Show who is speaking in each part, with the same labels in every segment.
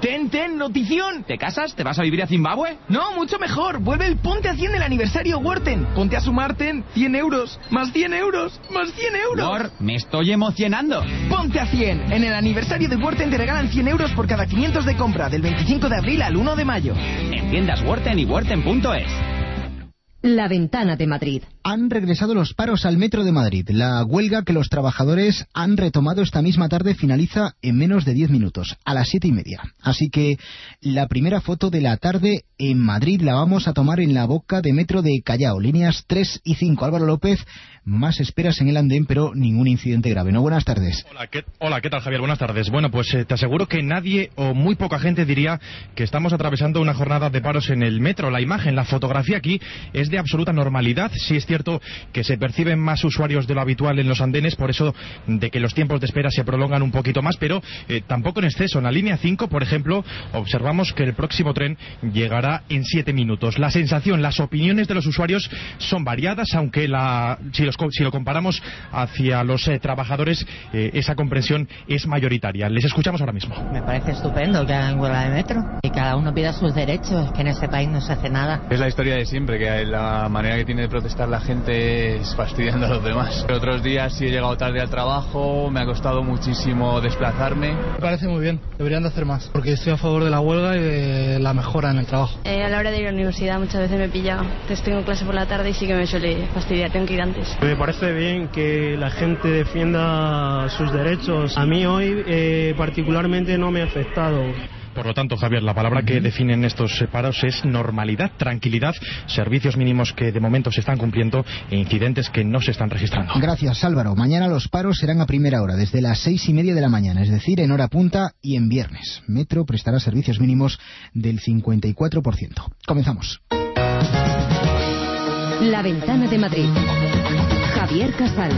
Speaker 1: Ten, notición.
Speaker 2: ¿Te casas? ¿Te vas a vivir a Zimbabue?
Speaker 1: No, mucho mejor. Vuelve el Ponte a 100 del aniversario Worten. Ponte a sumar, ten, 100 euros, más 100 euros, más 100 euros.
Speaker 2: War, me estoy emocionando.
Speaker 1: Ponte a 100. En el aniversario de Worten te regalan 100 euros por cada 500 de compra, del 25 de abril al 1 de mayo.
Speaker 2: En tiendas Worten y Worten.es.
Speaker 3: La Ventana de Madrid.
Speaker 4: Han regresado los paros al Metro de Madrid. La huelga que los trabajadores han retomado esta misma tarde finaliza en menos de 10 minutos, a las 7:30. Así que la primera foto de la tarde en Madrid la vamos a tomar en la boca de Metro de Callao, líneas 3 y 5. Álvaro López, más esperas en el andén, pero ningún incidente grave, ¿no? Buenas tardes.
Speaker 5: Hola, ¿qué tal, Javier? Buenas tardes. Bueno, pues te aseguro que nadie o muy poca gente diría que estamos atravesando una jornada de paros en el metro. La imagen, la fotografía aquí es de absoluta normalidad. Sí es cierto que se perciben más usuarios de lo habitual en los andenes, por eso de que los tiempos de espera se prolongan un poquito más, pero tampoco en exceso. En la línea 5, por ejemplo, observamos que el próximo tren llegará en 7 minutos. La sensación, las opiniones de los usuarios son variadas, aunque si lo comparamos hacia los trabajadores, esa comprensión es mayoritaria. Les escuchamos ahora mismo.
Speaker 6: Me parece estupendo que hagan huelga de metro y cada uno pida sus derechos, que en este país no se hace nada.
Speaker 7: Es la historia de siempre, que la manera que tiene de protestar la gente es fastidiando a los demás. Otros días sí he llegado tarde al trabajo, me ha costado muchísimo desplazarme.
Speaker 8: Me parece muy bien, deberían de hacer más, porque estoy a favor de la huelga y de la mejora en el trabajo.
Speaker 9: A la hora de ir a la universidad muchas veces me pilla, entonces tengo clase por la tarde y sí que me suele fastidiar, tengo que ir antes.
Speaker 10: Me parece bien que la gente defienda sus derechos. A mí hoy particularmente no me ha afectado.
Speaker 5: Por lo tanto, Javier, la palabra que definen estos paros es normalidad, tranquilidad, servicios mínimos que de momento se están cumpliendo e incidentes que no se están registrando.
Speaker 4: Gracias, Álvaro. Mañana los paros serán a primera hora, desde las 6:30 de la mañana, es decir, en hora punta y en viernes. Metro prestará servicios mínimos del 54%. Comenzamos.
Speaker 3: La Ventana de Madrid. Javier Casal.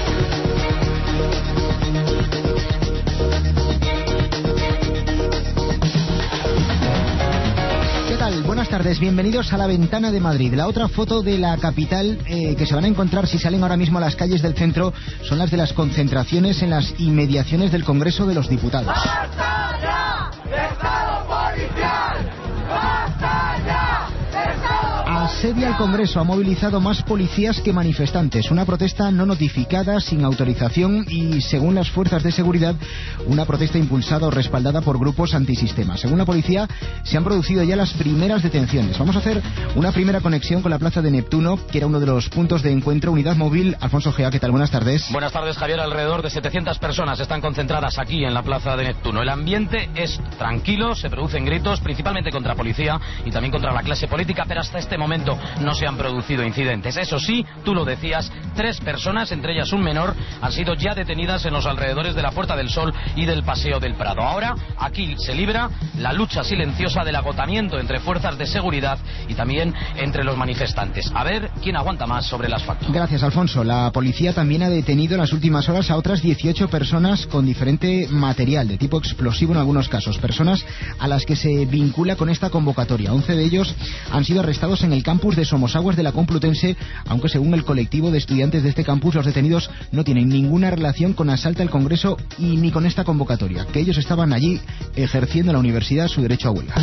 Speaker 4: ¿Qué tal? Buenas tardes, bienvenidos a La Ventana de Madrid. La otra foto de la capital que se van a encontrar si salen ahora mismo a las calles del centro son las de las concentraciones en las inmediaciones del Congreso de los Diputados.
Speaker 11: ¡Basta ya! ¡Estado policial! ¡Basta ya!
Speaker 4: Asedia al Congreso, ha movilizado más policías que manifestantes. Una protesta no notificada, sin autorización y, según las fuerzas de seguridad, una protesta impulsada o respaldada por grupos antisistema. Según la policía, se han producido ya las primeras detenciones. Vamos a hacer una primera conexión con la plaza de Neptuno, que era uno de los puntos de encuentro. Unidad móvil, Alfonso Gea, ¿qué tal? Buenas tardes.
Speaker 12: Buenas tardes, Javier. Alrededor de 700 personas están concentradas aquí en la plaza de Neptuno. El ambiente es tranquilo, se producen gritos, principalmente contra policía y también contra la clase política, pero hasta este momento no se han producido incidentes. Eso sí, tú lo decías, 3 personas, entre ellas un menor, han sido ya detenidas en los alrededores de la Puerta del Sol y del Paseo del Prado. Ahora, aquí se libra la lucha silenciosa del agotamiento entre fuerzas de seguridad y también entre los manifestantes. A ver quién aguanta más sobre el asfalto.
Speaker 4: Gracias, Alfonso. La policía también ha detenido en las últimas horas a otras 18 personas con diferente material, de tipo explosivo en algunos casos. Personas a las que se vincula con esta convocatoria. 11 de ellos han sido arrestados en el campus de Somosaguas de la Complutense, aunque según el colectivo de estudiantes de este campus, los detenidos no tienen ninguna relación con asalto al Congreso y ni con esta convocatoria, que ellos estaban allí ejerciendo en la universidad su derecho a huelga.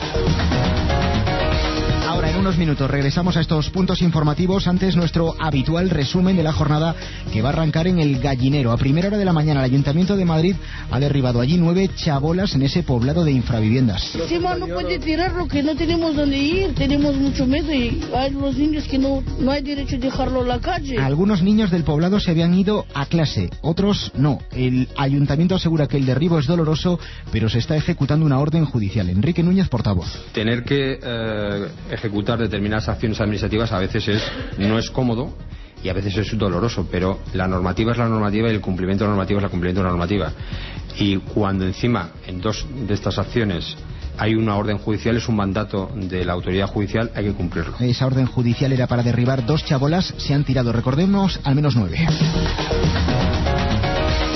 Speaker 4: Ahora, en unos minutos, regresamos a estos puntos informativos. Antes, nuestro habitual resumen de la jornada que va a arrancar en El Gallinero. A primera hora de la mañana, el Ayuntamiento de Madrid ha derribado allí 9 chabolas en ese poblado de infraviviendas.
Speaker 13: Encima no puede tirarlo, que no tenemos dónde ir, tenemos mucho miedo y hay los niños que no hay derecho a dejarlo en la calle.
Speaker 4: Algunos niños del poblado se habían ido a clase, otros no. El Ayuntamiento asegura que el derribo es doloroso, pero se está ejecutando una orden judicial. Enrique Núñez, portavoz.
Speaker 14: Tener que ejecutar determinadas acciones administrativas a veces no es cómodo y a veces es doloroso, pero la normativa es la normativa y el cumplimiento de la normativa es el cumplimiento de la normativa. Y cuando encima en 2 de estas acciones hay una orden judicial, es un mandato de la autoridad judicial, hay que cumplirlo.
Speaker 4: Esa orden judicial era para derribar 2 chabolas, se han tirado, recordemos, al menos 9.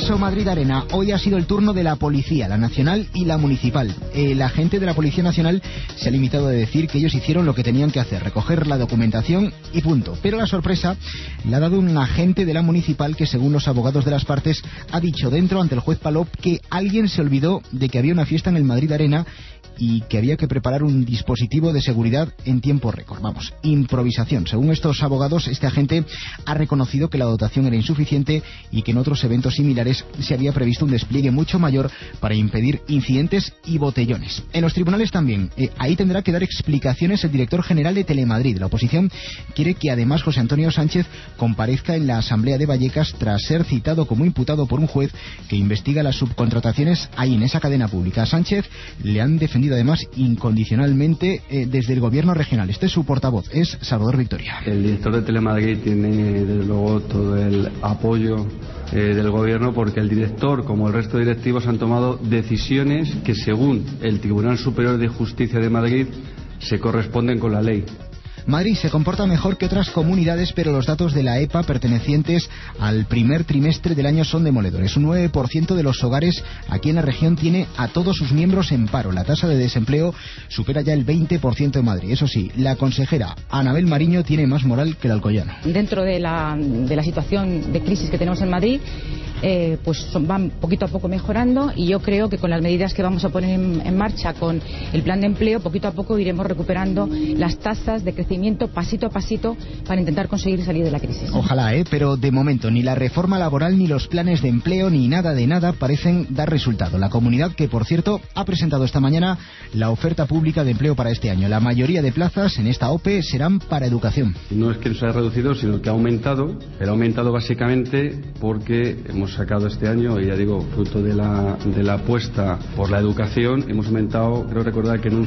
Speaker 4: Eso, Madrid Arena. Hoy ha sido el turno de la policía, la nacional y la municipal. La gente de la Policía Nacional se ha limitado a decir que ellos hicieron lo que tenían que hacer, recoger la documentación y punto. Pero la sorpresa le ha dado un agente de la municipal que, según los abogados de las partes, ha dicho dentro ante el juez Palop que alguien se olvidó de que había una fiesta en el Madrid Arena y que había que preparar un dispositivo de seguridad en tiempo récord. Vamos, improvisación. Según estos abogados, este agente ha reconocido que la dotación era insuficiente y que en otros eventos similares se había previsto un despliegue mucho mayor para impedir incidentes y botellones. En los tribunales también. Ahí tendrá que dar explicaciones el director general de Telemadrid. La oposición quiere que además José Antonio Sánchez comparezca en la Asamblea de Vallecas tras ser citado como imputado por un juez que investiga las subcontrataciones ahí en esa cadena pública. A Sánchez le han defendido además incondicionalmente desde el gobierno regional. Este es su portavoz, es Salvador Victoria.
Speaker 15: El director de Telemadrid tiene desde luego todo el apoyo del gobierno, porque el director, como el resto de directivos, han tomado decisiones que, según el Tribunal Superior de Justicia de Madrid, se corresponden con la ley.
Speaker 4: Madrid se comporta mejor que otras comunidades, pero los datos de la EPA pertenecientes al primer trimestre del año son demoledores. Un 9% de los hogares aquí en la región tiene a todos sus miembros en paro. La tasa de desempleo supera ya el 20% en Madrid. Eso sí, la consejera Anabel Mariño tiene más moral que el alcoyano.
Speaker 16: Dentro de la situación de crisis que tenemos en Madrid, van poquito a poco mejorando, y yo creo que con las medidas que vamos a poner en marcha con el plan de empleo, poquito a poco iremos recuperando las tasas de crecimiento pasito a pasito para intentar conseguir salir de la crisis.
Speaker 4: Ojalá, pero de momento ni la reforma laboral, ni los planes de empleo, ni nada de nada parecen dar resultado. La comunidad, que por cierto ha presentado esta mañana la oferta pública de empleo para este año. La mayoría de plazas en esta OPE serán para educación.
Speaker 15: No es que se haya reducido, sino que ha aumentado. Pero ha aumentado básicamente porque hemos sacado este año, y ya digo, fruto de la apuesta por la educación, hemos aumentado, creo recordar que en un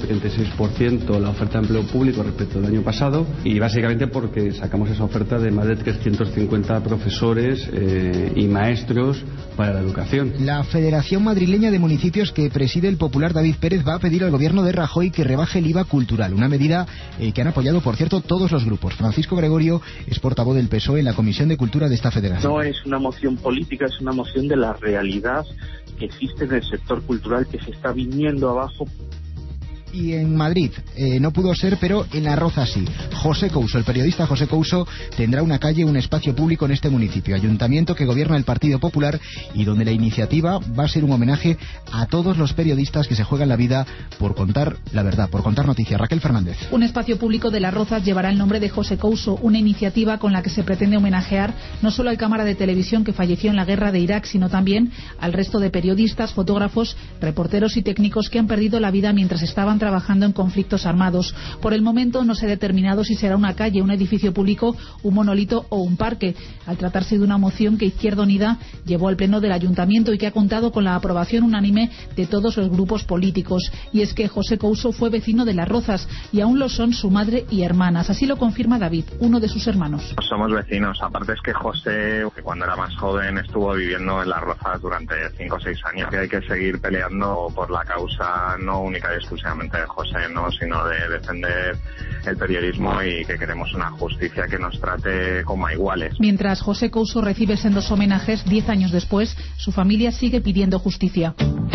Speaker 15: 136% la oferta de empleo público respecto del año pasado, y básicamente porque sacamos esa oferta de más de 350 profesores y maestros para la educación.
Speaker 4: La Federación Madrileña de Municipios, que preside el popular David Pérez, va a pedir al gobierno de Rajoy que rebaje el IVA cultural, una medida que han apoyado, por cierto, todos los grupos. Francisco Gregorio es portavoz del PSOE en la Comisión de Cultura de esta federación.
Speaker 17: No es una moción política, es una moción de la realidad que existe en el sector cultural, que se está viniendo abajo.
Speaker 4: Y en Madrid no pudo ser, pero en La Roza sí. José Couso, el periodista José Couso, tendrá una calle, un espacio público en este municipio, ayuntamiento que gobierna el Partido Popular, y donde la iniciativa va a ser un homenaje a todos los periodistas que se juegan la vida por contar la verdad, por contar noticias. Raquel Fernández.
Speaker 18: Un espacio público de Las Rozas llevará el nombre de José Couso, una iniciativa con la que se pretende homenajear no solo al cámara de televisión que falleció en la guerra de Irak, sino también al resto de periodistas, fotógrafos, reporteros y técnicos que han perdido la vida mientras estaban trabajando en conflictos armados. Por el momento no se ha determinado si será una calle, un edificio público, un monolito o un parque, al tratarse de una moción que Izquierda Unida llevó al pleno del ayuntamiento y que ha contado con la aprobación unánime de todos los grupos políticos. Y es que José Couso fue vecino de Las Rozas y aún lo son su madre y hermanas. Así lo confirma David, uno de sus hermanos.
Speaker 19: Somos vecinos. Aparte es que José, que cuando era más joven estuvo viviendo en Las Rozas durante 5 o 6 años. Y hay que seguir peleando por la causa no única y exclusivamente de José, ¿no?, sino de defender el periodismo, y que queremos una justicia que nos trate como a iguales.
Speaker 18: Mientras José Couso recibe sendos homenajes, 10 años después, su familia sigue pidiendo justicia.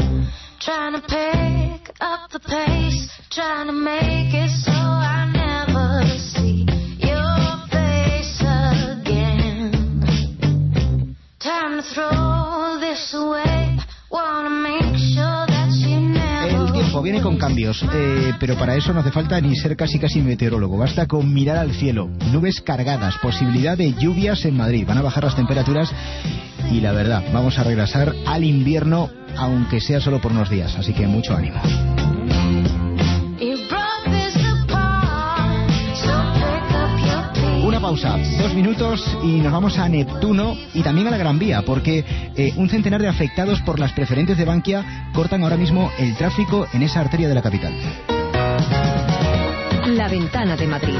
Speaker 4: Viene con cambios, pero para eso no hace falta ni ser casi meteorólogo, basta con mirar al cielo. Nubes cargadas, posibilidad de lluvias en Madrid, van a bajar las temperaturas y la verdad, vamos a regresar al invierno, aunque sea solo por unos días, así que mucho ánimo. Una pausa, 2 minutos y nos vamos a Neptuno y también a la Gran Vía, porque un centenar de afectados por las preferentes de Bankia cortan ahora mismo el tráfico en esa arteria de la capital.
Speaker 3: La Ventana de Madrid.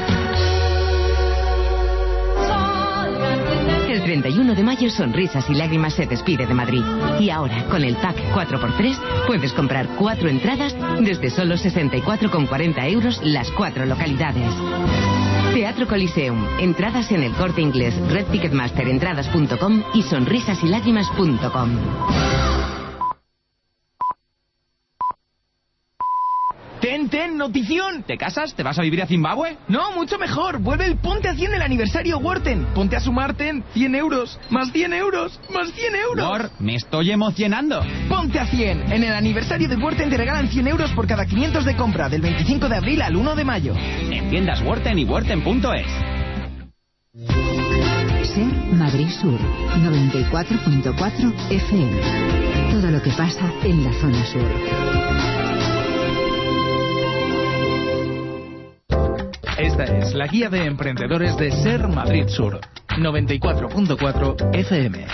Speaker 3: El 31 de mayo, Sonrisas y Lágrimas se despide de Madrid. Y ahora, con el pack 4x3, puedes comprar 4 entradas desde solo 64,40 € las 4 localidades. Teatro Teatro Coliseum. Entradas en El Corte Inglés, Red Ticketmaster, entradas.com y sonrisasylágrimas.com.
Speaker 1: Ten, notición.
Speaker 2: ¿Te casas? ¿Te vas a vivir a Zimbabue?
Speaker 1: No, mucho mejor. Vuelve el Ponte a 100 del aniversario Worten. Ponte a Sumarten, 100 euros, más 100 euros, más 100 euros.
Speaker 2: War, me estoy emocionando.
Speaker 1: Ponte a 100. En el aniversario de Worten te regalan 100 euros por cada 500 de compra, del 25 de abril al 1 de mayo.
Speaker 2: En tiendas Worten y Worten.es.
Speaker 20: Ser Madrid Sur, 94.4 FM. Todo lo que pasa en la zona sur.
Speaker 21: Esta es la guía de emprendedores de Ser Madrid Sur, 94.4 FM.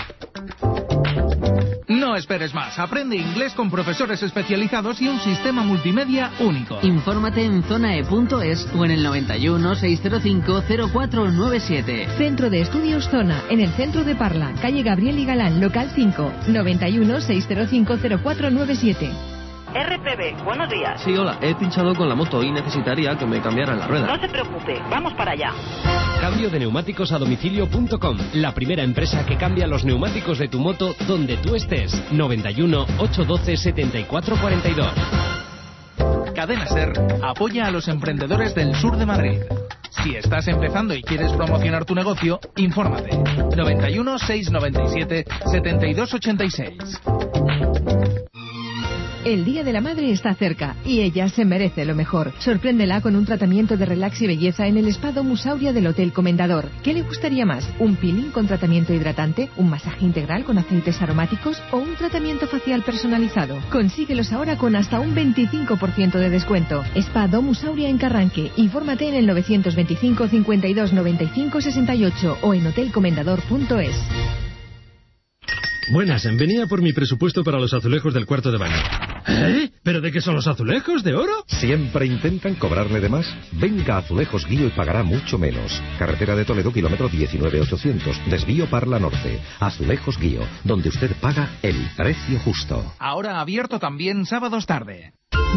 Speaker 21: No esperes más. Aprende inglés con profesores especializados y un sistema multimedia único.
Speaker 22: Infórmate en zonae.es o en el 91 605 0497.
Speaker 23: Centro de Estudios Zona, en el centro de Parla, calle Gabriel y Galán, local 5, 91 605 0497.
Speaker 24: RPB, buenos días.
Speaker 25: Sí, hola, he pinchado con la moto y necesitaría que me cambiaran la rueda.
Speaker 24: No se preocupe, vamos para allá.
Speaker 26: Cambio de neumáticos a domicilio.com, la primera empresa que cambia los neumáticos de tu moto donde tú estés. 91 812 7442.
Speaker 21: Cadena Ser apoya a los emprendedores del sur de Madrid. Si estás empezando y quieres promocionar tu negocio, infórmate. 91 697 7286.
Speaker 23: El Día de la Madre está cerca y ella se merece lo mejor. Sorpréndela con un tratamiento de relax y belleza en el Spa Domus Aurea del Hotel Comendador. ¿Qué le gustaría más? ¿Un peeling con tratamiento hidratante? ¿Un masaje integral con aceites aromáticos? ¿O un tratamiento facial personalizado? Consíguelos ahora con hasta un 25% de descuento. Spa Domus Aurea en Carranque. Infórmate en el 925 52 95 68 o en hotelcomendador.es.
Speaker 27: Buenas, venía por mi presupuesto para los azulejos del cuarto de baño. ¿Eh? ¿Pero de qué son los azulejos? ¿De oro?
Speaker 28: ¿Siempre intentan cobrarle de más? Venga a Azulejos Guío y pagará mucho menos. Carretera de Toledo, kilómetro 19800. Desvío Parla Norte. Azulejos Guío, donde usted paga el precio justo.
Speaker 21: Ahora abierto también sábados tarde.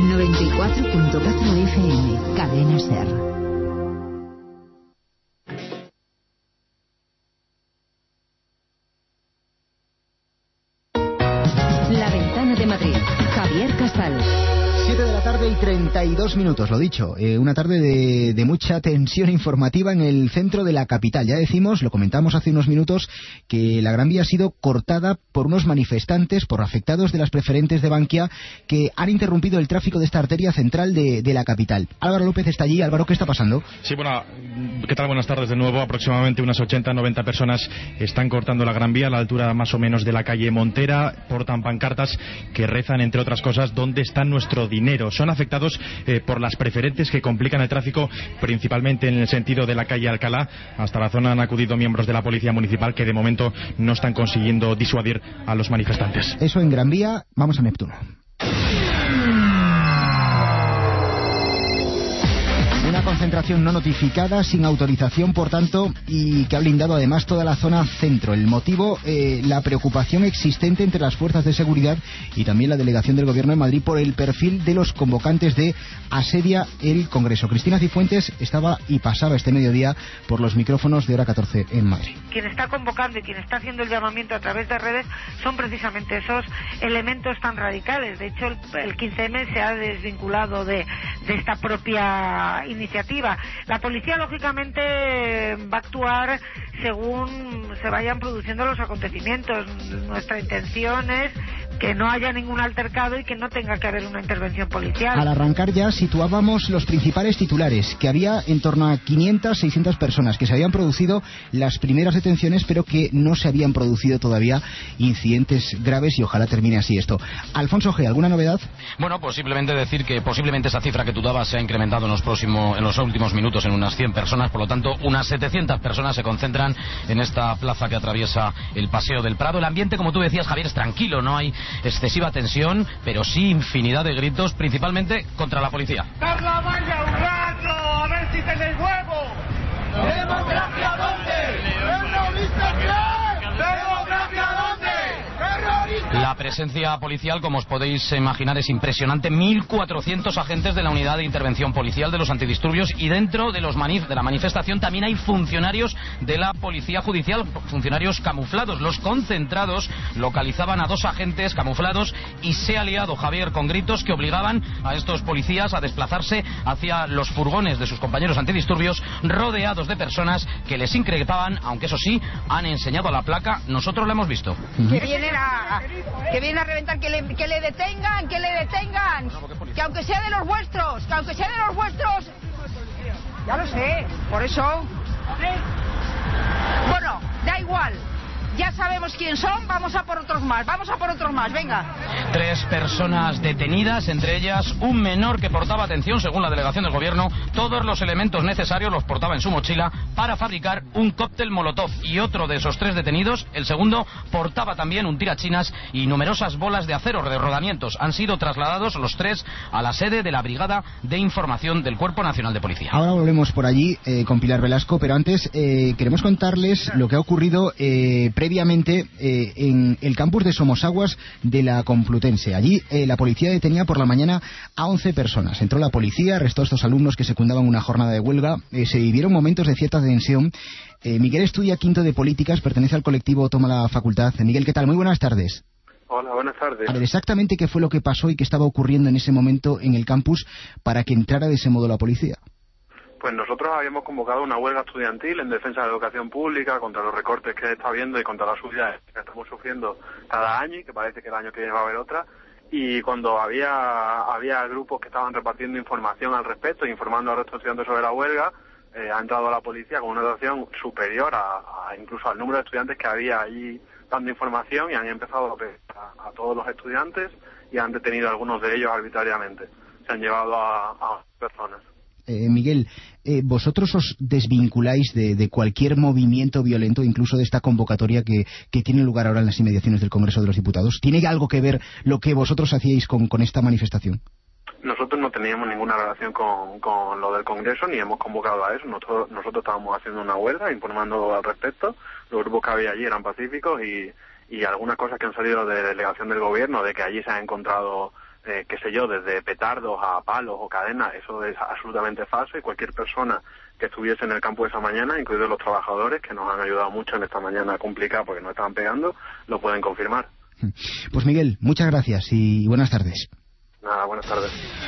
Speaker 20: 94.4 FM, Cadena Ser.
Speaker 23: La Ventana de Madrid. Javier Casal.
Speaker 4: 7 de la tarde y 32 minutos, lo dicho. Una tarde de mucha tensión informativa en el centro de la capital. Ya decimos, lo comentamos hace unos minutos, que la Gran Vía ha sido cortada por unos manifestantes, por afectados de las preferentes de Bankia, que han interrumpido el tráfico de esta arteria central de la capital. Álvaro López está allí. Álvaro, ¿qué está pasando?
Speaker 5: Sí, bueno, ¿qué tal? Buenas tardes de nuevo. Aproximadamente unas 80-90 personas están cortando la Gran Vía a la altura más o menos de la calle Montera. Portan pancartas que rezan, entre otras cosas, ¿dónde está nuestro dinero? Son afectados por las preferentes que complican el tráfico, principalmente en el sentido de la calle Alcalá. Hasta la zona han acudido miembros de la Policía Municipal que de momento no están consiguiendo disuadir a los manifestantes.
Speaker 4: Eso en Gran Vía. Vamos a Neptuno. Una concentración no notificada, sin autorización, por tanto, y que ha blindado además toda la zona centro. El motivo, la preocupación existente entre las fuerzas de seguridad y también la delegación del Gobierno de Madrid por el perfil de los convocantes de Asedia el Congreso. Cristina Cifuentes estaba y pasaba este mediodía por los micrófonos de Hora 14 en Madrid.
Speaker 29: Quien está convocando y quien está haciendo el llamamiento a través de redes son precisamente esos elementos tan radicales. De hecho, el 15M se ha desvinculado de esta propia iniciativa. La policía, lógicamente, va a actuar según se vayan produciendo los acontecimientos. Nuestra intención es que no haya ningún altercado y que no tenga que haber una intervención policial.
Speaker 4: Al arrancar ya situábamos los principales titulares, que había en torno a 500, 600 personas, que se habían producido las primeras detenciones, pero que no se habían producido todavía incidentes graves, y ojalá termine así esto. Alfonso G., ¿alguna novedad?
Speaker 12: Bueno, pues simplemente decir que posiblemente esa cifra que tú dabas se ha incrementado en los últimos minutos en unas 100 personas, por lo tanto unas 700 personas se concentran en esta plaza que atraviesa el Paseo del Prado. El ambiente, como tú decías, Javier, es tranquilo, no hay excesiva tensión, pero sí infinidad de gritos, principalmente contra la policía.
Speaker 11: ¡Dar la malla un rato! ¡A ver si tenéis huevo! ¿Democracia dónde? ¿Terrorista qué? ¿Democracia dónde? ¡Terrorista!
Speaker 12: La La presencia policial, como os podéis imaginar, es impresionante. 1.400 agentes de la unidad de intervención policial de los antidisturbios, y dentro de la manifestación también hay funcionarios de la policía judicial, funcionarios camuflados. Los concentrados localizaban a 2 agentes camuflados y se ha liado, Javier, con gritos que obligaban a estos policías a desplazarse hacia los furgones de sus compañeros antidisturbios, rodeados de personas que les increpaban, aunque eso sí, han enseñado la placa. Nosotros la hemos visto.
Speaker 6: Que vienen a reventar, que le detengan, que aunque sea de los vuestros, ya lo sé, por eso. Bueno, da igual. Ya sabemos quién son, vamos a por otros más, venga.
Speaker 12: 3 personas detenidas, entre ellas un menor que portaba, atención, según la delegación del gobierno, todos los elementos necesarios los portaba en su mochila para fabricar un cóctel molotov. Y otro de esos 3 detenidos, el segundo, portaba también un tirachinas y numerosas bolas de acero de rodamientos. Han sido trasladados los 3 a la sede de la Brigada de Información del Cuerpo Nacional de Policía.
Speaker 4: Ahora volvemos por allí con Pilar Velasco, pero antes queremos contarles lo que ha ocurrido previamente en el campus de Somosaguas de la Complutense. Allí la policía detenía por la mañana a 11 personas. Entró la policía, arrestó a estos alumnos que secundaban una jornada de huelga. Se vivieron momentos de cierta tensión. Miguel estudia quinto de políticas, pertenece al colectivo Toma la Facultad. Miguel, ¿qué tal? Muy buenas tardes.
Speaker 7: Hola, buenas tardes.
Speaker 4: A ver, exactamente qué fue lo que pasó y qué estaba ocurriendo en ese momento en el campus para que entrara de ese modo la policía.
Speaker 7: Pues nosotros habíamos convocado una huelga estudiantil en defensa de la educación pública, contra los recortes que está habiendo y contra las subidas que estamos sufriendo cada año, y que parece que el año que viene va a haber otra. Y cuando había grupos que estaban repartiendo información al respecto, informando a los estudiantes sobre la huelga, ha entrado la policía con una dotación superior a incluso al número de estudiantes que había allí dando información, y han empezado a todos los estudiantes y han detenido a algunos de ellos arbitrariamente. Se han llevado a personas.
Speaker 4: Miguel, vosotros os desvinculáis de cualquier movimiento violento, incluso de esta convocatoria que tiene lugar ahora en las inmediaciones del Congreso de los Diputados. ¿Tiene algo que ver lo que vosotros hacíais con esta manifestación?
Speaker 7: Nosotros no teníamos ninguna relación con lo del Congreso, ni hemos convocado a eso. Nosotros estábamos haciendo una huelga, informando al respecto. Los grupos que había allí eran pacíficos, y algunas cosas que han salido de delegación del gobierno, de que allí se han encontrado qué sé yo, desde petardos a palos o cadenas, eso es absolutamente falso, y cualquier persona que estuviese en el campo esa mañana, incluidos los trabajadores, que nos han ayudado mucho en esta mañana complicada porque nos estaban pegando, lo pueden confirmar.
Speaker 4: Pues Miguel, muchas gracias y buenas tardes.
Speaker 7: Nada, buenas tardes.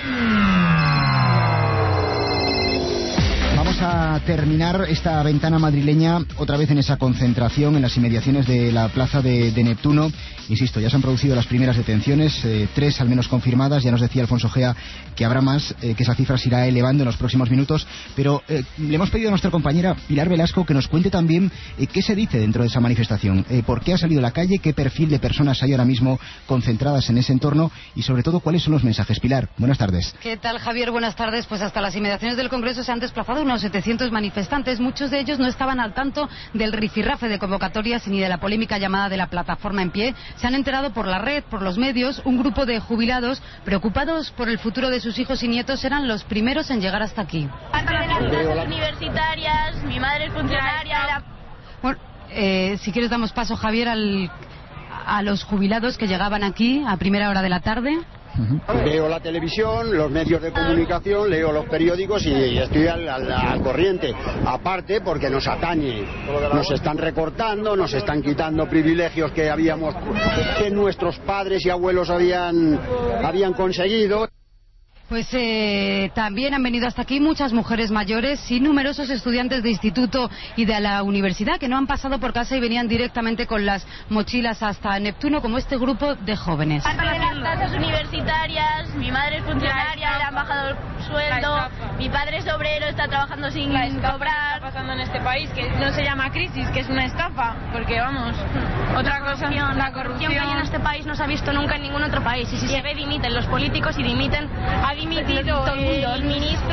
Speaker 4: Vamos a terminar esta ventana madrileña otra vez en esa concentración en las inmediaciones de la plaza de Neptuno. Insisto, ya se han producido las primeras detenciones, 3 al menos confirmadas. Ya nos decía Alfonso Gea que habrá más, que esa cifra se irá elevando en los próximos minutos. Pero le hemos pedido a nuestra compañera Pilar Velasco que nos cuente también qué se dice dentro de esa manifestación, por qué ha salido a la calle, qué perfil de personas hay ahora mismo concentradas en ese entorno y sobre todo cuáles son los mensajes. Pilar, buenas tardes.
Speaker 8: ¿Qué tal, Javier? Buenas tardes. Pues hasta las inmediaciones del Congreso se han desplazado unos 700 manifestantes. Muchos de ellos no estaban al tanto del rifirrafe de convocatorias ni de la polémica llamada de la plataforma en pie. Se han enterado por la red, por los medios. Un grupo de jubilados preocupados por el futuro de sus hijos y nietos eran los primeros en llegar hasta aquí.
Speaker 9: Las universitarias, mi madre es funcionaria.
Speaker 8: Bueno, si quieres damos paso, Javier, a los jubilados que llegaban aquí a primera hora de la tarde.
Speaker 10: Veo la televisión, los medios de comunicación, leo los periódicos y estoy al corriente. Aparte porque nos atañe, nos están recortando, nos están quitando privilegios que nuestros padres y abuelos habían conseguido.
Speaker 8: Pues también han venido hasta aquí muchas mujeres mayores y numerosos estudiantes de instituto y de la universidad que no han pasado por casa y venían directamente con las mochilas hasta Neptuno, como este grupo de jóvenes.
Speaker 9: Las tasas universitarias, mi madre es funcionaria, le han bajado el sueldo, mi padre es obrero, está trabajando sin cobrar.
Speaker 13: Está pasando en este país, que no se llama crisis, que es una estafa, porque vamos, otra cosa, la corrupción
Speaker 9: que hay en este país no se ha visto nunca en ningún otro país, y si se ve dimiten los políticos y dimiten.
Speaker 13: Ha dimitido el ministro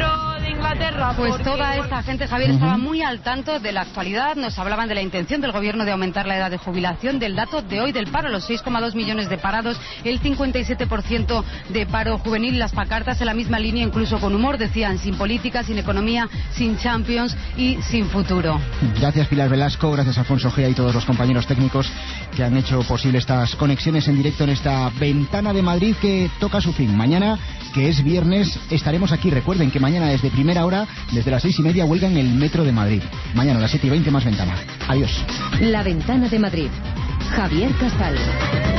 Speaker 13: de Inglaterra.
Speaker 8: Pues
Speaker 13: porque...
Speaker 8: toda esta gente, Javier, estaba muy al tanto de la actualidad. Nos hablaban de la intención del gobierno de aumentar la edad de jubilación, del dato de hoy del paro, los 6,2 millones de parados, el 57% de paro juvenil, las pancartas en la misma línea, incluso con humor, decían sin política, sin economía, sin Champions y sin futuro.
Speaker 4: Gracias Pilar Velasco, gracias Alfonso Gea y todos los compañeros técnicos que han hecho posible estas conexiones en directo en esta Ventana de Madrid que toca su fin. Mañana, que es viernes, estaremos aquí. Recuerden que mañana desde primera hora, desde las 6:30, huelga en el Metro de Madrid. Mañana a las 7:20 más Ventana. Adiós.
Speaker 20: La Ventana de Madrid. Javier Castal.